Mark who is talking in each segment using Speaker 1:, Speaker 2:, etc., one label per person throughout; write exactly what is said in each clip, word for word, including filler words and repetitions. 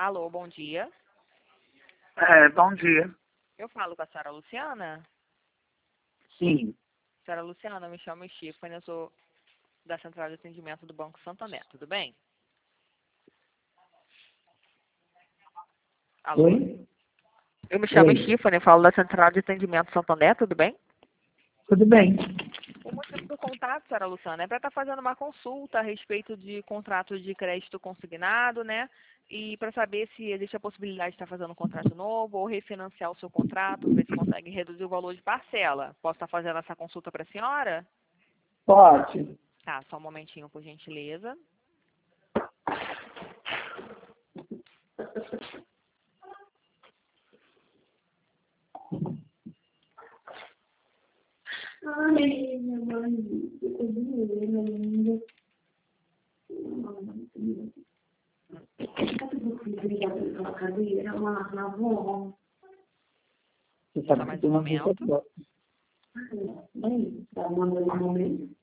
Speaker 1: Alô, bom dia.
Speaker 2: É, bom dia.
Speaker 1: Eu falo com a senhora Luciana?
Speaker 2: Sim.
Speaker 1: Senhora Luciana, me chamo Stephanie, eu sou da Central de Atendimento do Banco Santander, tudo bem? Alô?
Speaker 2: Oi?
Speaker 1: Eu me chamo
Speaker 2: Oi.
Speaker 1: Stephanie, falo da Central de Atendimento Santander, tudo bem?
Speaker 2: Tudo bem?
Speaker 1: O motivo do contato, senhora Luciana, é para estar fazendo uma consulta a respeito de contrato de crédito consignado, né? E para saber se existe a possibilidade de estar fazendo um contrato novo ou refinanciar o seu contrato, ver se consegue reduzir o valor de parcela. Posso estar fazendo essa consulta para a senhora?
Speaker 2: Pode.
Speaker 1: Tá, só um momentinho, por gentileza.
Speaker 3: Ai, minha mãe, eu tô doendo ainda. Tá tudo obrigada pela cadeira, lá na avó.
Speaker 2: Você
Speaker 1: Só
Speaker 2: sabe
Speaker 1: mais
Speaker 2: que tem
Speaker 1: um
Speaker 2: uma
Speaker 1: momento.
Speaker 2: pessoa.
Speaker 3: Bem, tá mandando um momento.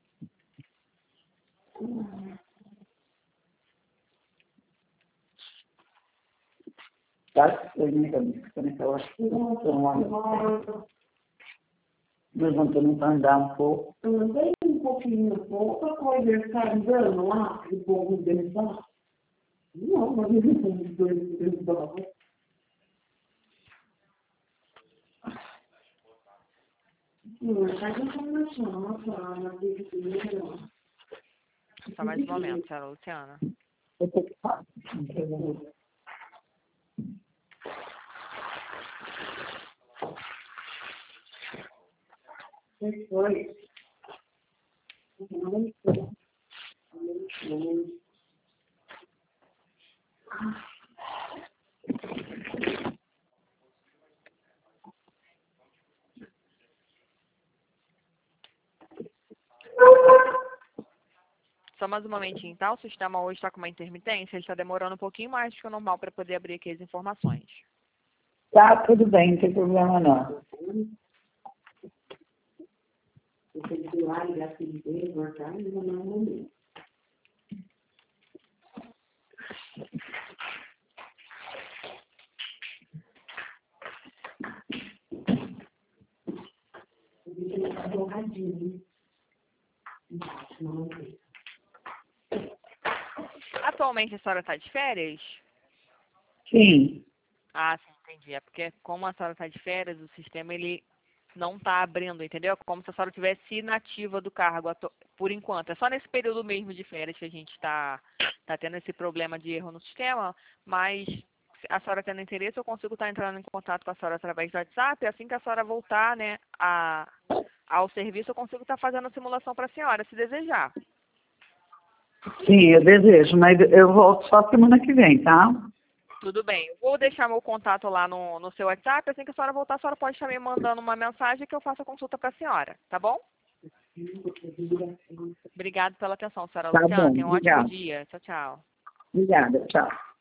Speaker 2: Tá? Eu nem sabia que nessa hora. Levantando para andar um pouco.
Speaker 3: Andei um pouquinho, pouca coisa, tá andando lá, o povo dançar. Não, mas eu não tenho os dois dançar. Não, tá de informação, fala, na pesquisa.
Speaker 1: Só mais um momento, senhora Luciana.
Speaker 2: Eu tô que falar.
Speaker 3: Foi.
Speaker 1: Só mais um momentinho, tá? O sistema hoje está com uma intermitência, ele está demorando um pouquinho mais do que o normal para poder abrir aqui as informações.
Speaker 2: Tá, tudo bem, não tem problema não.
Speaker 3: Eu tenho que ir lá e dar filho, voltar e não é momento. Eu vi que ele tá borradinho. Embaixo, não sei.
Speaker 1: Atualmente a senhora está de férias?
Speaker 2: Sim.
Speaker 1: Ah, sim, entendi. É porque como a senhora está de férias, o sistema ele não está abrindo, entendeu? Como se a senhora tivesse inativa do cargo atu- por enquanto. É só nesse período mesmo de férias que a gente está tá tendo esse problema de erro no sistema, mas se a senhora tendo interesse, eu consigo estar entrando em contato com a senhora através do WhatsApp, e assim que a senhora voltar, né, a, ao serviço, eu consigo estar fazendo a simulação para a senhora, se desejar.
Speaker 2: Sim, eu desejo, mas eu volto só semana que vem, tá?
Speaker 1: Tudo bem. Eu vou deixar meu contato lá no, no seu WhatsApp. Assim que a senhora voltar, a senhora pode estar me mandando uma mensagem que eu faça a consulta para a senhora. Tá bom? Obrigada pela atenção, senhora
Speaker 2: Tá
Speaker 1: Luciana.
Speaker 2: bom,
Speaker 1: Tenha um ótimo
Speaker 2: obrigada.
Speaker 1: dia. Tchau, tchau.
Speaker 2: Obrigada, tchau.